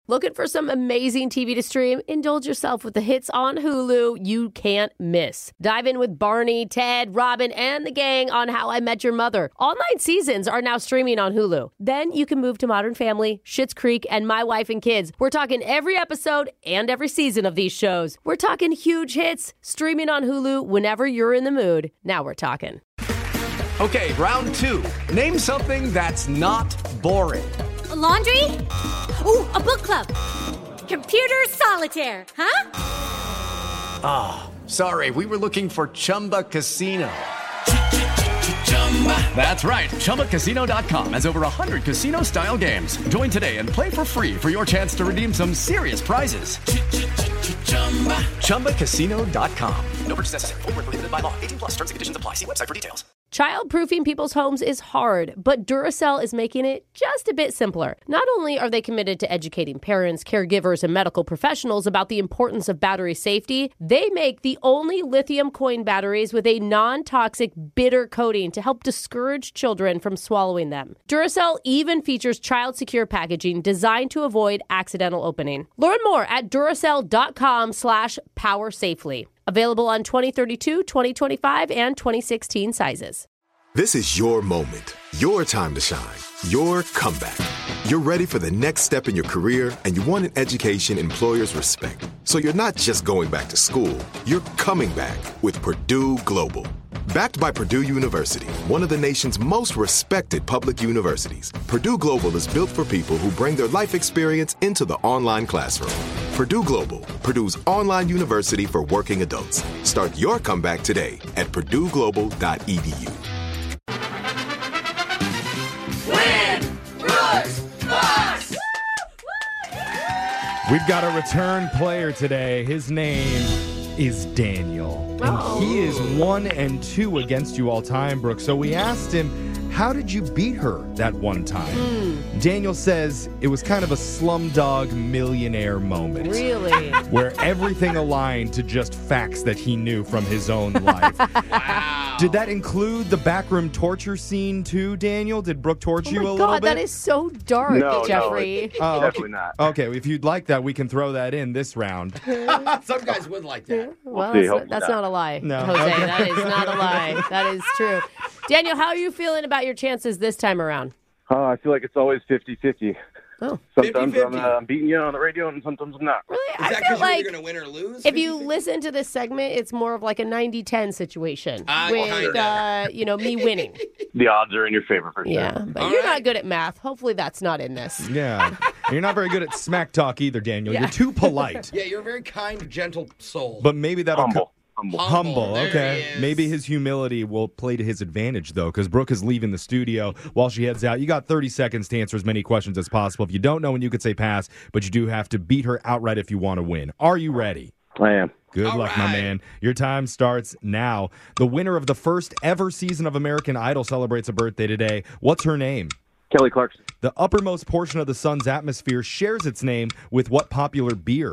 Looking for some amazing TV to stream? Indulge yourself with the hits on Hulu you can't miss. Dive in with Barney, Ted, Robin, and the gang on How I Met Your Mother. All 9 seasons are now streaming on Hulu. Then you can move to Modern Family, Schitt's Creek, and My Wife and Kids. We're talking every episode and every season of these shows. We're talking huge hits, streaming on Hulu whenever you're in the mood. Now we're talking. Okay, round 2. Name something that's not boring. A laundry? Ooh, a book club. Computer solitaire, huh? Ah, sorry, we were looking for Chumba Casino. That's right, ChumbaCasino.com has over 100 casino-style games. Join today and play for free for your chance to redeem some serious prizes. ChumbaCasino.com. No purchase necessary. Void where prohibited by law. 18+ terms and conditions apply. See website for details. Childproofing people's homes is hard, but Duracell is making it just a bit simpler. Not only are they committed to educating parents, caregivers, and medical professionals about the importance of battery safety, they make the only lithium coin batteries with a non-toxic bitter coating to help discourage children from swallowing them. Duracell even features child-secure packaging designed to avoid accidental opening. Learn more at Duracell.com/powersafely. Available on 2032, 2025, and 2016 sizes. This is your moment, your time to shine, your comeback. You're ready for the next step in your career, and you want an education employers respect. So you're not just going back to school, you're coming back with Purdue Global. Backed by Purdue University, one of the nation's most respected public universities, Purdue Global is built for people who bring their life experience into the online classroom. Purdue Global, Purdue's online university for working adults. Start your comeback today at purdueglobal.edu. We've got a return player today. His name is Daniel. And he is 1-2 against you all time, Brooke. So we asked him, how did you beat her that one time? Daniel says it was kind of a Slumdog Millionaire moment. Really? Where everything aligned to just facts that he knew from his own life. Wow. Did that include the backroom torture scene too, Daniel? Did Brooke torture you a little God, bit? that is so dark, No, Jeffrey. No, definitely not. Okay, if you'd like that, we can throw that in this round. Some guys would like that. Well, see. that's, Hopefully that's not. not a lie, No. Jose. Okay. That is not a lie. That is true. Daniel, how are you feeling about your chances this time around? I feel like it's always 50-50. Oh. Sometimes 50-50. I'm beating you on the radio, and sometimes I'm not. Really? Is I that feel because you're like either going to win or lose? if you listen to this segment, it's more of like a 90-10 situation with, me winning. The odds are in your favor for sure. Yeah, but All you're right. not good at math. Hopefully that's not in this. Yeah. And you're not very good at smack talk either, Daniel. Yeah. You're too polite. Yeah, you're a very kind, gentle soul. But maybe that'll... Humble. Humble, There okay. he is. Maybe his humility will play to his advantage, though, because Brooke is leaving the studio while she heads out. You got 30 seconds to answer as many questions as possible. If you don't know when you could say pass, but you do have to beat her outright if you want to win. Are you ready? I am. Good All luck, my right. man. Your time starts now. The winner of the first ever season of American Idol celebrates a birthday today. What's her name? Kelly Clarkson. The uppermost portion of the sun's atmosphere shares its name with what popular beer?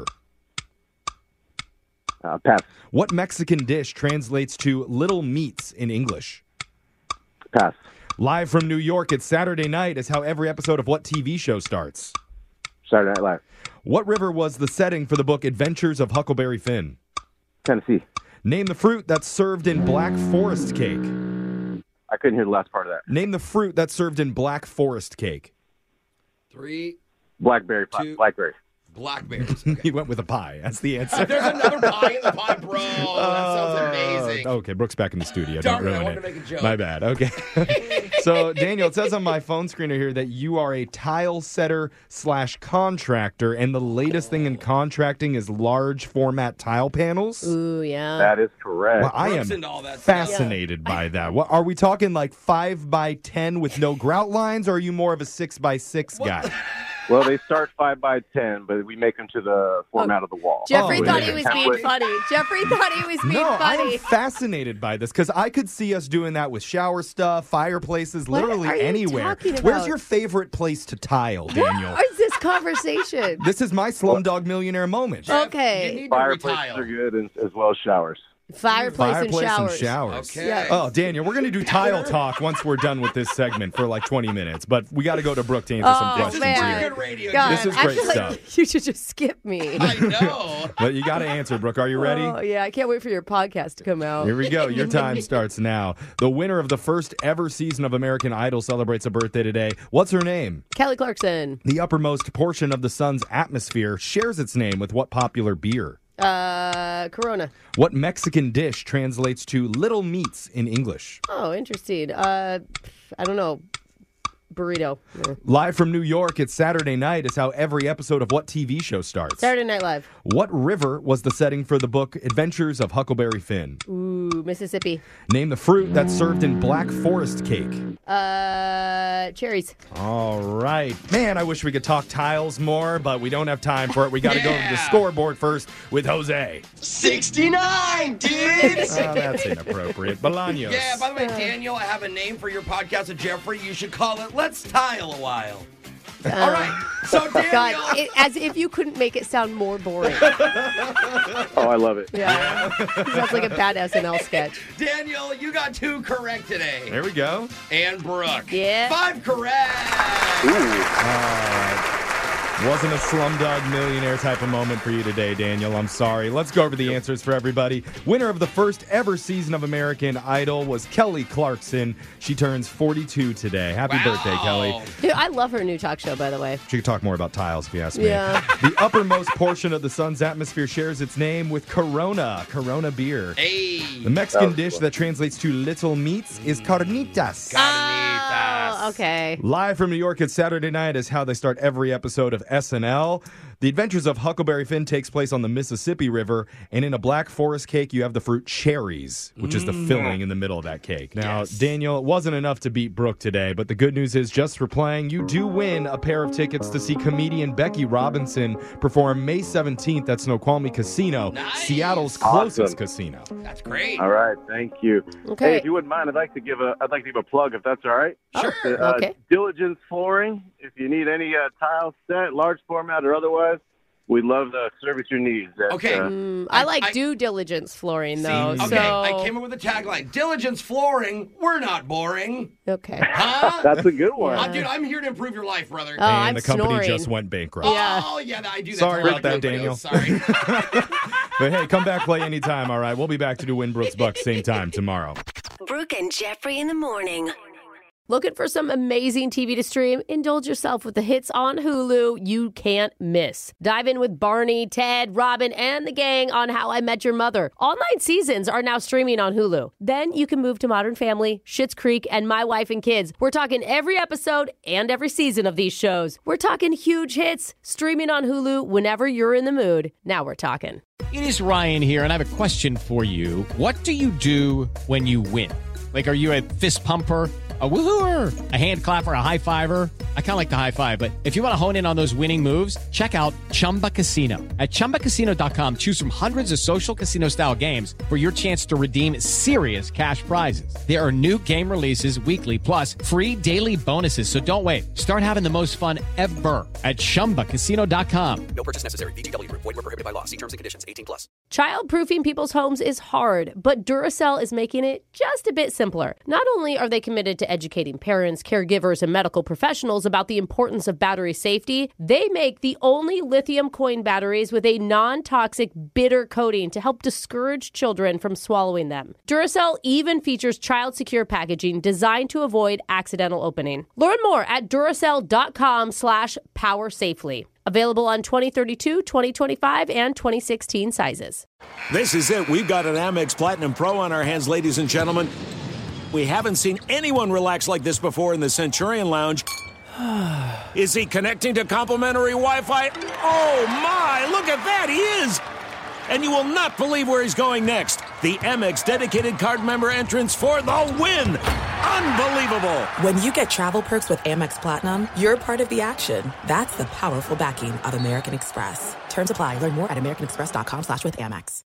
Pass. What Mexican dish translates to little meats in English? Pass. Live from New York, it's Saturday night is how every episode of what TV show starts? Saturday Night Live. What river was the setting for the book Adventures of Huckleberry Finn? Tennessee. Name the fruit that's served in Black Forest cake. I couldn't hear the last part of that. Name the fruit that's served in Black Forest cake. 3 Blackberry. Two. Blackberry. blackberries. He Okay. went with a pie. That's the answer. There's another pie in the pie, bro. That sounds amazing. Okay, Brooke's back in the studio. Darn Don't it, I ruin wanted it. to make a joke. My bad. Okay. So, Daniel, it says on my phone screener here that you are a tile setter / contractor, and the latest thing in contracting is large format tile panels. Ooh, yeah. That is correct. Well, I Brooks am into all that stuff. fascinated by that. What are we talking, like 5x10 with no grout lines, or are you more of a 6x6 guy? Well, they start 5x10, but we make them to the format of the wall. Jeffrey Oh, thought really? he was being funny. Jeffrey thought he was being No, I funny. am fascinated by this because I could see us doing that with shower stuff, fireplaces, What literally are you anywhere. talking Where's about? your favorite place to tile, Daniel? What is this conversation? This is my Slumdog Millionaire moment. Jeff, Okay. You need to Fireplaces retile. are good, as well as showers. Fireplace and showers. Okay. Yeah. Oh, Daniel, we're going to do tile talk once we're done with this segment for like 20 minutes. But we got to go to Brooke to answer some questions man. here. Good radio. God, This is I great feel stuff. Like you should just skip me. I know. But you got to answer, Brooke. Are you ready? Oh, yeah, I can't wait for your podcast to come out. Here we go. Your time starts now. The winner of the first ever season of American Idol celebrates a birthday today. What's her name? Kelly Clarkson. The uppermost portion of the sun's atmosphere shares its name with what popular beer? Corona. What Mexican dish translates to little meats in English? Oh, interesting. I don't know. Burrito. Yeah. Live from New York, it's Saturday night is how every episode of what TV show starts? Saturday Night Live. What river was the setting for the book Adventures of Huckleberry Finn? Ooh, Mississippi. Name the fruit that's served in Black Forest cake. Cherries. All right. Man, I wish we could talk tiles more, but we don't have time for it. We got to go to the scoreboard first with Jose. 69, dude. Oh, that's inappropriate. Bolaños. Yeah, by the way, Daniel, I have a name for your podcast with Jeffrey. You should call it Let's Tile a While. All right. So, Daniel. God, as if you couldn't make it sound more boring. Oh, I love it. Yeah. Sounds like a bad SNL sketch. Daniel, you got 2 correct today. There we go. And Brooke. Yeah. 5 correct. Wasn't a Slumdog Millionaire type of moment for you today, Daniel. I'm sorry. Let's go over the answers for everybody. Winner of the first ever season of American Idol was Kelly Clarkson. She turns 42 today. Happy birthday, Kelly. Dude, I love her new talk show, by the way. She could talk more about tiles if you ask me. Yeah. The uppermost portion of the sun's atmosphere shares its name with Corona beer. Hey. The Mexican dish that translates to little meats is carnitas. Oh, okay. Live from New York, it's Saturday night is how they start every episode of SNL. The Adventures of Huckleberry Finn takes place on the Mississippi River, and in a Black Forest cake, you have the fruit cherries, which is the filling in the middle of that cake. Now, Daniel, it wasn't enough to beat Brooke today, but the good news is just for playing, you do win a pair of tickets to see comedian Becky Robinson perform May 17th at Snoqualmie Casino, Seattle's closest casino. That's great. All right, thank you. Okay. Hey, if you wouldn't mind, I'd like to give a plug, if that's all right. Sure. Okay. Diligence Flooring. If you need any tile set, large format or otherwise, we'd love to service your needs. Okay. I like due diligence flooring, though. Okay, So... I came up with a tagline. Diligence Flooring, we're not boring. Okay. Huh? That's a good one. Dude, I'm here to improve your life, brother. Oh, And I'm the company snoring. just went bankrupt. Yeah. Oh, yeah, I do that. Sorry to a about lot of that, companies. Daniel. Sorry. But hey, come back, play anytime, all right? We'll be back to do Win Brooks Bucks same time tomorrow. Brooke and Jeffrey in the morning. Looking for some amazing TV to stream? Indulge yourself with the hits on Hulu you can't miss. Dive in with Barney, Ted, Robin, and the gang on How I Met Your Mother. All 9 seasons are now streaming on Hulu. Then you can move to Modern Family, Schitt's Creek, and My Wife and Kids. We're talking every episode and every season of these shows. We're talking huge hits, streaming on Hulu whenever you're in the mood. Now we're talking. It is Ryan here, and I have a question for you. What do you do when you win? Like, are you a fist pumper? A woohooer, a hand clapper, a high fiver. I kind of like the high five, but if you want to hone in on those winning moves, check out Chumba Casino. At ChumbaCasino.com, choose from hundreds of social casino style games for your chance to redeem serious cash prizes. There are new game releases weekly, plus free daily bonuses. So don't wait. Start having the most fun ever at ChumbaCasino.com. No purchase necessary. VGW Group. Void where prohibited by law. See terms and conditions. 18+. Childproofing people's homes is hard, but Duracell is making it just a bit simpler. Not only are they committed to educating parents, caregivers, and medical professionals about the importance of battery safety, they make the only lithium coin batteries with a non-toxic bitter coating to help discourage children from swallowing them. Duracell even features child-secure packaging designed to avoid accidental opening. Learn more at Duracell.com/powersafely. Available on 2032, 2025, and 2016 sizes. This is it. We've got an Amex Platinum Pro on our hands, ladies and gentlemen. We haven't seen anyone relax like this before in the Centurion Lounge. Is he connecting to complimentary Wi-Fi? Oh, my. Look at that. He is. And you will not believe where he's going next. The Amex dedicated card member entrance for the win. Unbelievable. When you get travel perks with Amex Platinum, you're part of the action. That's the powerful backing of American Express. Terms apply. Learn more at americanexpress.com/withAmex.